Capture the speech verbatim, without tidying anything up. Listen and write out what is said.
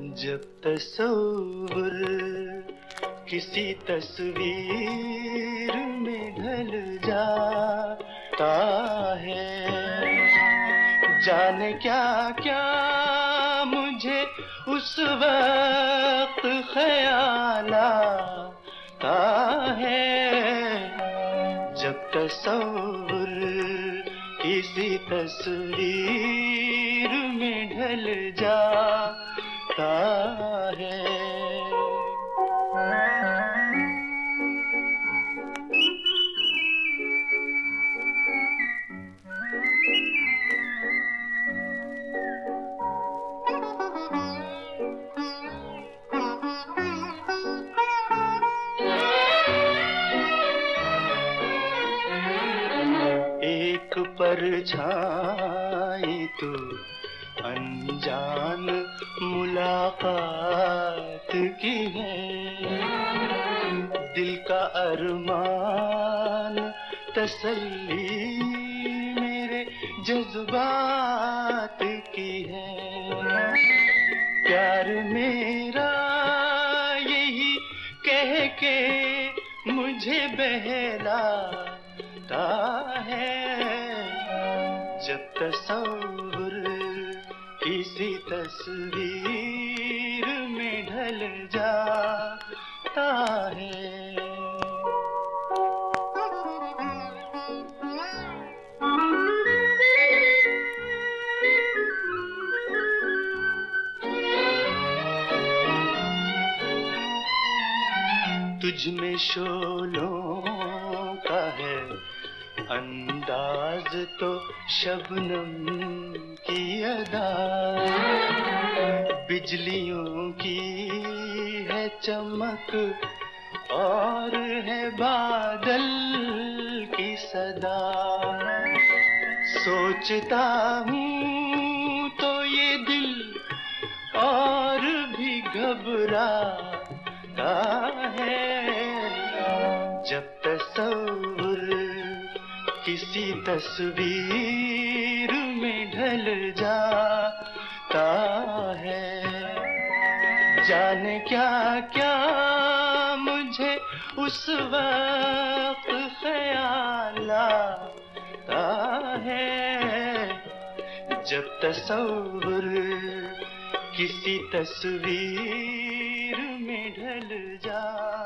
जब तस्वुर किसी तस्वीर में ढल जाता है, जाने क्या क्या मुझे उस वक्त ख्याल आता है। जब तस्वुर किसी तस्वीर में ढल जाता है। एक परछाई तो अनजान मुलाकात की है, दिल का अरमान तसल्ली मेरे जज्बात की है। प्यार मेरा यही कह के मुझे बहलाता है। जब तस्वुर किसी तस्वीर में ढल जाता है। तुझ में शोलों का है अंदाज तो शबनम की अदा, बिजलियों की है चमक और है बादल की सदा। सोचता हूँ तो ये दिल और भी घबराता है। जब तस्वुर किसी तस्वीर में ढल जाता है, जाने क्या क्या मुझे उस वक्त ख्याल आता है। जब तस्वुर किसी तस्वीर में ढल जा